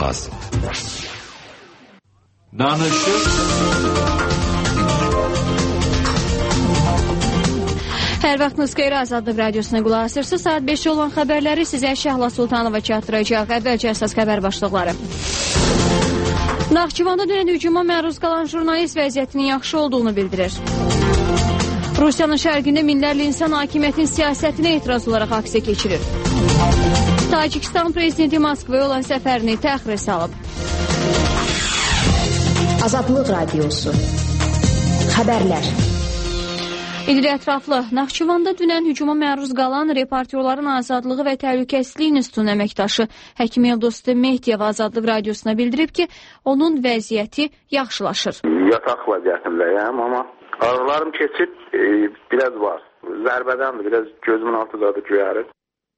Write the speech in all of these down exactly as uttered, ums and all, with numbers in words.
Yılmaz. Danışık. Hər vaxtınız xeyir, Azadlıq Radiosuna qulaq asırsınız. Saat beş olan xəbərləri sizə Şəhla Sultanova çatdıracaq. Əvvəlcə əsas xəbər başlıqları. Naxçıvanda dünən hücuma məruz qalan jurnalist vəziyyətinin yaxşı olduğunu bildirir. Rusiyanın şərqində minlərlə insan hakimiyyətin siyasətinə etiraz olaraq aksiya keçirir. Tacikistan prezidenti Moskvaya olan səfərini təxirə salıb. Azadlıq Radiosu. Xəbərlər. İlli ətraflı. Naxçıvanda dünən hücuma məruz qalan Reportyorların Azadlığı və Təhlükəsizlik İnstitutunun əməkdaşı Həkim Eldostu Mehdiyev Azadlıq Radiosuna bildirib ki, onun vəziyyəti yaxşılaşır. Yataq vəziyyətindəyəm, amma ağrılarım keçib, e, biraz var. Zərbədəndir, biraz gözümün altıdadır göyərib.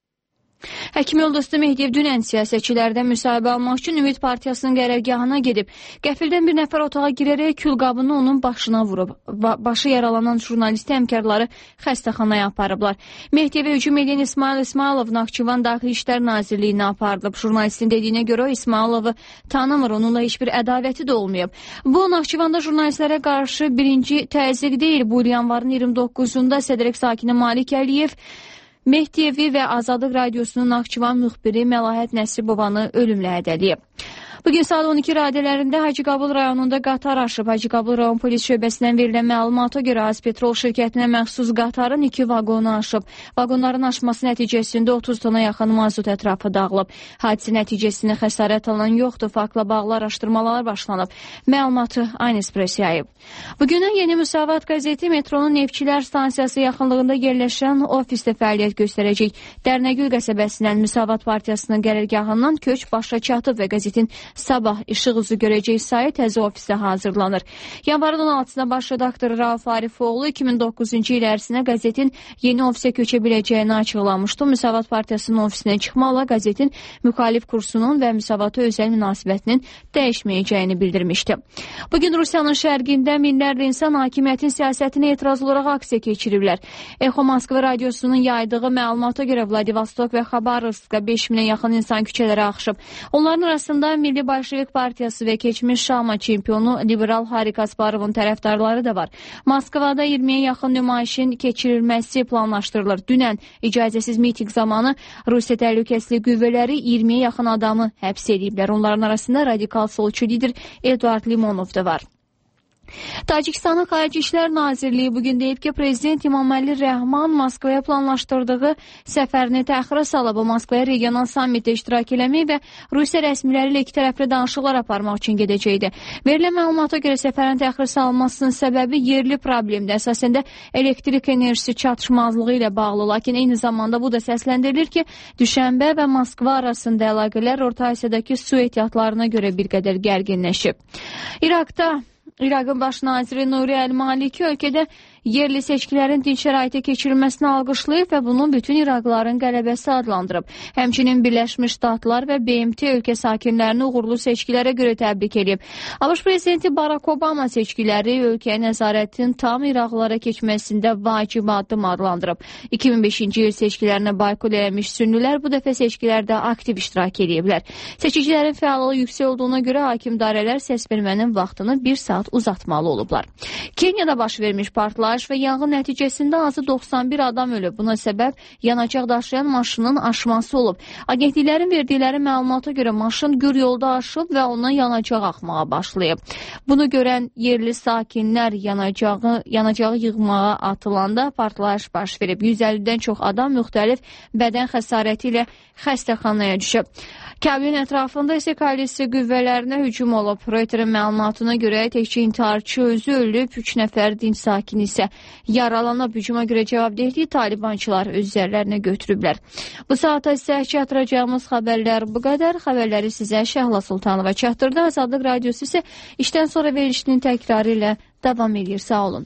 Həkim Eldostu Mehdiyev dünən siyasətçilərdən müsahibə almaq üçün Ümid Partiyasının qərargahına gedib. Qəfildən bir nəfər otağa girərək külqabını onun başına vurub. Başı yaralanan jurnalisti həmkarları xəstəxanaya aparıblar. Mehdiyevə hücum edən İsmail İsmailov Naxçıvan Daxili İşlər Nazirliyinə aparılıb. Jurnalistin dediyinə görə İsmailovu tanımır, onunla heç bir ədavəti də olmayıb. Bu, Naxçıvanda jurnalistlərə qarşı birinci təzyiq deyil. Bu, yanvarın iyirmi doqquzunda Sədrək sakini Malik Əliyev Mehdiyevi və Azadlıq Radiosunun Naxçıvan müxbiri Məlahət Nəsibovanı ölümlə hədələyib. Bugün saat on iki radələrində Hacıqabul rayonunda qatar aşıb. Hacıqabul rayon polis şöbəsindən verilən məlumata görə Azpetrol şirkətinə məxsus qatarın iki vaqonu aşıb. Vaqonların aşması nəticəsində otuz tona yaxın mazut ətrafı dağılıb. Hadisə nəticəsində xəsarət alan yoxdur. Faktla bağlı araşdırmalar başlanıb. Məlumatı Aynəspress yayıb. Bugünün Yeni Müsavat qəzeti metronun Neftçilər stansiyası yaxınlığında yerləşən ofisdə fəaliyyət göstərəcək. Dərnəgül qəsəbəsindən Müsavat Partiyasının qərargahından köç başa çatıb və qəzetin sabah işıq üzü görəcək sayı təzə ofisdə hazırlanır. Yanvarın on altısına baş redaktor Rauf Arifoğlu iki min doqquzuncu il ərzində qəzetin yeni ofisə köçə biləcəyini açıqlamışdı. Müsavat Partiyasının ofisinə çıxmaqla qəzetin müxalif kursunun və Müsavata özəl münasibətinin dəyişməyəcəyini bildirmişdi. Bugün Rusiyanın şərqində minlərlə insan hakimiyyətin siyasətinə etiraz olaraq aksiya keçiriblər. Eko Moskva radiosunun yaydığı məlumata görə Vladivostok və Xabarovskda beş minə yaxın insan küçələrə axışıb. Onların arasında Milli Bolşevik Partiyası və keçmiş Şama çempionu liberal Hari Kasparovun tərəfdarları da var. Moskvada iyirmiyə yaxın nümayişin keçirilməsi planlaşdırılır. Dünən icazəsiz miting zamanı Rusiya Təhlükəsizlik qüvvələri iyirmiyə yaxın adamı həbs ediblər. Onların arasında radikal solçu lider Eduard Limonov da var. Tacikistanın Xarici İşlər Nazirliyi bugün deyib ki, Prezident İmaməli Rəhman Moskvaya planlaşdırdığı səfərini təxirə salıb. O, Moskvaya regional sammitdə iştirak eləmək və Rusiya rəsmiləri ilə iki tərəfli danışıqlar aparmaq üçün gedəcəkdi. Verilən məlumata görə səfərin təxirə salınmasının səbəbi yerli problemdir. Əsasən də elektrik enerjisi çatışmazlığı ilə bağlı. Lakin eyni zamanda bu da səsləndirilir ki, Düşənbə və Moskva arasında əlaqələr Orta Asiyadakı su ehtiyatlarına görə bir qədər gərginləşib. İraqda İraqın baş naziri Nuri Əl-Maliki ölkədə yerli seçkilərin dinç şəraitə keçirilməsini alqışlayıb və bunu bütün İraqlıların qələbəsi adlandırıb. Həmçinin Birləşmiş Ştatlar və B M T ölkə sakinlərini uğurlu seçkilərə görə təbrik edib. ABŞ prezidenti Barack Obama seçkiləri ölkəyə nəzarətin tam İraqlılara keçməsində vacib addım adlandırıb. iki min beşinci il seçkilərinə boykot eləmiş sünnilər bu dəfə seçkilərdə aktiv iştirak ediblər. Seçicilərin fəallığı yüksək olduğuna görə hakim dairələr səs vermənin vaxtını bir saat uzatmalı olublar. Kenyada baş vermiş partlayış və yanğın nəticəsində azı doxsan bir adam ölüb. Buna səbəb yanacaq daşıyan maşının aşması olub. Agentliklərin verdikləri məlumata görə maşın gür yolda aşıb və ondan yanacaq axmağa başlayıb. Bunu görən yerli sakinlər yanacağı, yanacağı yığmağa atılanda partlayış baş verib. yüz əllidən çox adam müxtəlif bədən xəsarəti ilə xəstəxanaya düşüb. Kəbilin ətrafında isə koalisiya qüvvələrinə hücum olub. Reuterin məlumatına görə təkcə intiharçı özü ölüb, üç nəfər dinc sakin isə yaralanıb. Hücuma görə cavabdehliyi talibançılar öz üzərlərinə götürüblər. Bu saata isə çatdıracağımız xəbərlər bu qədər. Xəbərləri sizə Şəhla Sultanova çatdırdı. Azadlıq Radiosu isə işdən sonra verilişinin təkrarı ilə davam edir. Sağ olun.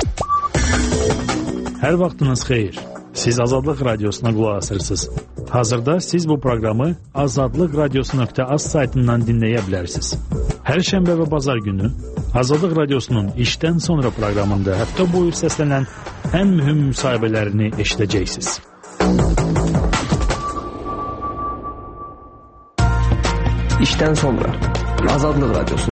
Hər vaxtınız xeyir. Siz Azadlıq Radiosuna qulaq asırsınız. Hazırda siz bu proqramı azadlıq radiosu nöqtə az saytından dinləyə bilərsiniz. Hər şənbə və bazar günü Azadlıq Radiosunun işdən sonra proqramında həftə boyu səslənən ən mühüm müsahibələrini eşidəcəksiniz. işdən sonra Azadlıq Radiosu.